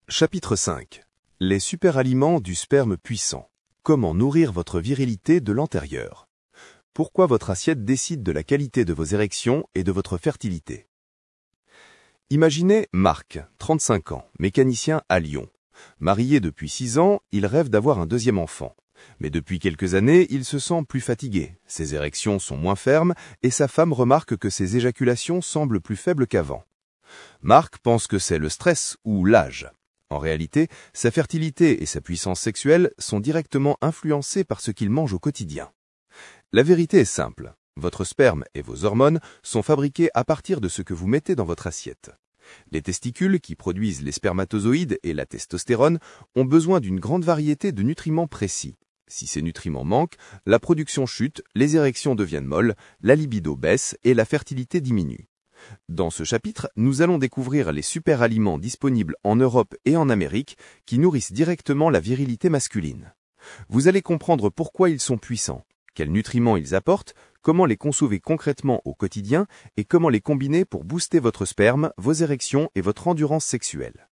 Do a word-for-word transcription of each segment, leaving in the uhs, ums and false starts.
Chapitre cinq. Les superaliments du sperme puissant. Comment nourrir votre virilité de l'intérieur. Pourquoi votre assiette décide de la qualité de vos érections et de votre fertilité. Imaginez Marc, trente-cinq ans, mécanicien à Lyon. Marié depuis six ans, il rêve d'avoir un deuxième enfant. Mais depuis quelques années, il se sent plus fatigué, ses érections sont moins fermes et sa femme remarque que ses éjaculations semblent plus faibles qu'avant. Marc pense que c'est le stress ou l'âge. En réalité, sa fertilité et sa puissance sexuelle sont directement influencées par ce qu'il mange au quotidien. La vérité est simple. Votre sperme et vos hormones sont fabriqués à partir de ce que vous mettez dans votre assiette. Les testicules, qui produisent les spermatozoïdes et la testostérone, ont besoin d'une grande variété de nutriments précis. Si ces nutriments manquent, la production chute, les érections deviennent molles, la libido baisse et la fertilité diminue. Dans ce chapitre, nous allons découvrir les superaliments disponibles en Europe et en Amérique qui nourrissent directement la virilité masculine. Vous allez comprendre pourquoi ils sont puissants, quels nutriments ils apportent, comment les consommer concrètement au quotidien et comment les combiner pour booster votre sperme, vos érections et votre endurance sexuelle.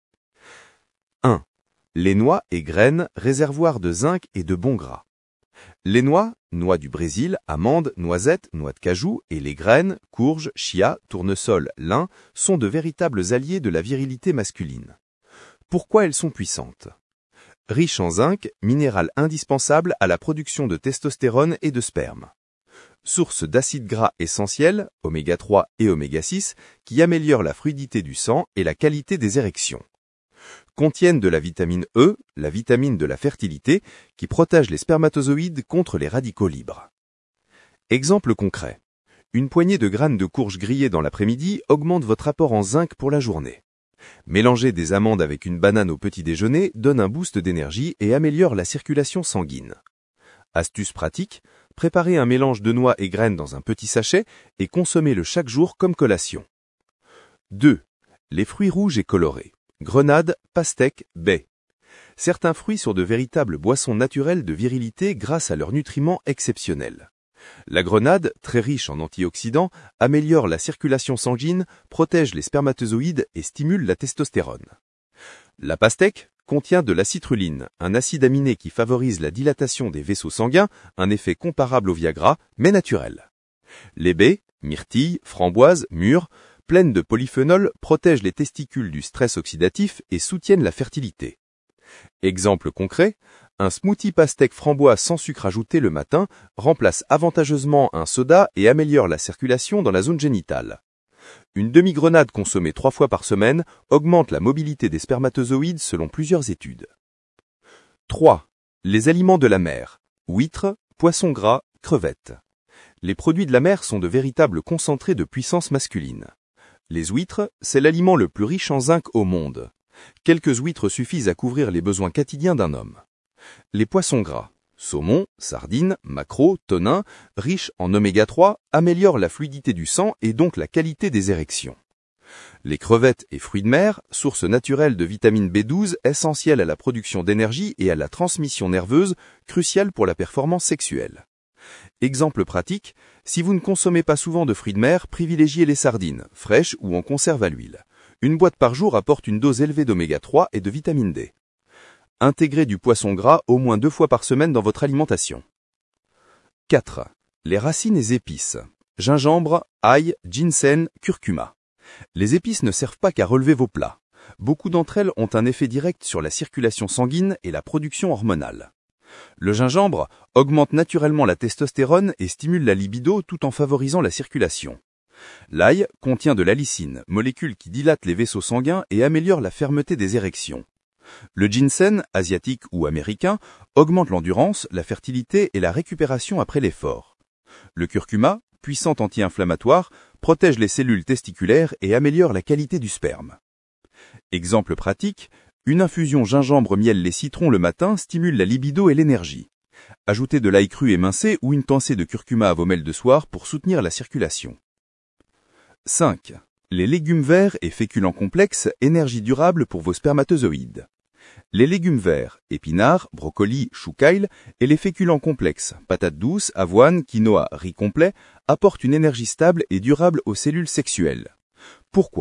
un. Les noix et graines, réservoirs de zinc et de bons gras. Les noix, noix du Brésil, amandes, noisettes, noix de cajou et les graines, courges, chia, tournesol, lin, sont de véritables alliés de la virilité masculine. Pourquoi elles sont puissantes? Riches en zinc, minéral indispensable à la production de testostérone et de sperme. Source d'acides gras essentiels, oméga trois et oméga six, qui améliorent la fluidité du sang et la qualité des érections. Contiennent de la vitamine E, la vitamine de la fertilité, qui protège les spermatozoïdes contre les radicaux libres. Exemple concret. Une poignée de graines de courge grillées dans l'après-midi augmente votre apport en zinc pour la journée. Mélanger des amandes avec une banane au petit déjeuner donne un boost d'énergie et améliore la circulation sanguine. Astuce pratique, préparez un mélange de noix et graines dans un petit sachet et consommez-le chaque jour comme collation. deux. Les fruits rouges et colorés. Grenade, pastèque, baies. Certains fruits sont de véritables boissons naturelles de virilité grâce à leurs nutriments exceptionnels. La grenade, très riche en antioxydants, améliore la circulation sanguine, protège les spermatozoïdes et stimule la testostérone. La pastèque contient de la citrulline, un acide aminé qui favorise la dilatation des vaisseaux sanguins, un effet comparable au Viagra, mais naturel. Les baies, myrtilles, framboises, mûres, pleines de polyphénol, protègent les testicules du stress oxydatif et soutiennent la fertilité. Exemple concret, un smoothie pastèque framboise sans sucre ajouté le matin remplace avantageusement un soda et améliore la circulation dans la zone génitale. Une demi-grenade consommée trois fois par semaine augmente la mobilité des spermatozoïdes selon plusieurs études. trois. Les aliments de la mer. Huîtres, poissons gras, crevettes. Les produits de la mer sont de véritables concentrés de puissance masculine. Les huîtres, c'est l'aliment le plus riche en zinc au monde. Quelques huîtres suffisent à couvrir les besoins quotidiens d'un homme. Les poissons gras, saumon, sardines, maquereaux, thonins, riches en oméga trois, améliorent la fluidité du sang et donc la qualité des érections. Les crevettes et fruits de mer, source naturelle de vitamine B douze, essentielle à la production d'énergie et à la transmission nerveuse, cruciale pour la performance sexuelle. Exemple pratique, si vous ne consommez pas souvent de fruits de mer, privilégiez les sardines, fraîches ou en conserve à l'huile. Une boîte par jour apporte une dose élevée d'oméga trois et de vitamine D. Intégrez du poisson gras au moins deux fois par semaine dans votre alimentation. quatre. Les racines et épices. Gingembre, ail, ginseng, curcuma. Les épices ne servent pas qu'à relever vos plats. Beaucoup d'entre elles ont un effet direct sur la circulation sanguine et la production hormonale. Le gingembre augmente naturellement la testostérone et stimule la libido tout en favorisant la circulation. L'ail contient de l'allicine, molécule qui dilate les vaisseaux sanguins et améliore la fermeté des érections. Le ginseng, asiatique ou américain, augmente l'endurance, la fertilité et la récupération après l'effort. Le curcuma, puissant anti-inflammatoire, protège les cellules testiculaires et améliore la qualité du sperme. Exemple pratique, une infusion gingembre-miel-lait citron le matin stimule la libido et l'énergie. Ajoutez de l'ail cru émincé ou une pincée de curcuma à vos mêles de soir pour soutenir la circulation. cinq. Les légumes verts et féculents complexes, énergie durable pour vos spermatozoïdes. Les légumes verts, épinards, brocolis, chou kale, et les féculents complexes, patates douces, avoine, quinoa, riz complet, apportent une énergie stable et durable aux cellules sexuelles. Pourquoi?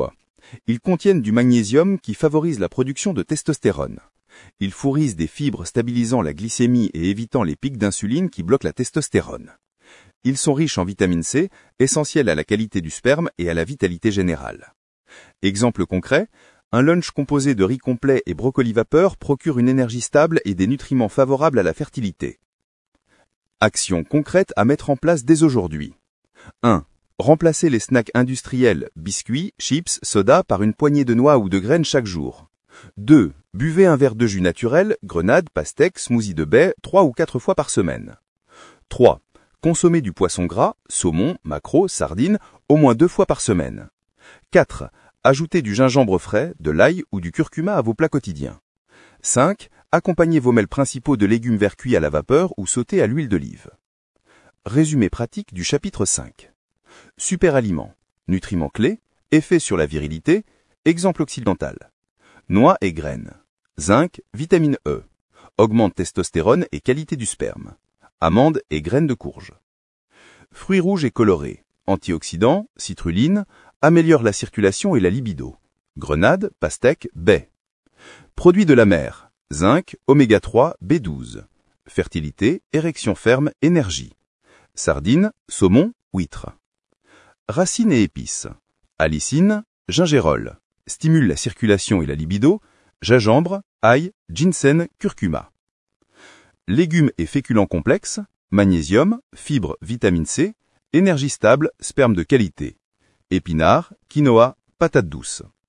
Ils contiennent du magnésium qui favorise la production de testostérone. Ils fournisent des fibres stabilisant la glycémie et évitant les pics d'insuline qui bloquent la testostérone. Ils sont riches en vitamine C, essentielle à la qualité du sperme et à la vitalité générale. Exemple concret, un lunch composé de riz complet et brocoli vapeur procure une énergie stable et des nutriments favorables à la fertilité. Actions concrètes à mettre en place dès aujourd'hui. un. Remplacez les snacks industriels, biscuits, chips, soda par une poignée de noix ou de graines chaque jour. deux. Buvez un verre de jus naturel, grenade, pastèque, smoothie de baie, trois ou quatre fois par semaine. trois. Consommez du poisson gras, saumon, maquereau, sardines, au moins deux fois par semaine. quatre. Ajoutez du gingembre frais, de l'ail ou du curcuma à vos plats quotidiens. cinq. Accompagnez vos mets principaux de légumes verts cuits à la vapeur ou sautés à l'huile d'olive. Résumé pratique du chapitre cinq. Super aliments, nutriments clés, effets sur la virilité, exemple occidental. Noix et graines. Zinc, vitamine E. Augmente testostérone et qualité du sperme. Amandes et graines de courge. Fruits rouges et colorés. Antioxydants, citrulline, améliore la circulation et la libido. Grenade, pastèque, baie. Produits de la mer. Zinc, oméga trois, B douze. Fertilité, érection ferme, énergie. Sardines, saumon, huître. Racines et épices. Alicine, gingérol. Stimule la circulation et la libido. Gingembre, ail, ginseng, curcuma. Légumes et féculents complexes. Magnésium, fibres, vitamine C. Énergie stable, sperme de qualité. Épinards, quinoa, patates douces.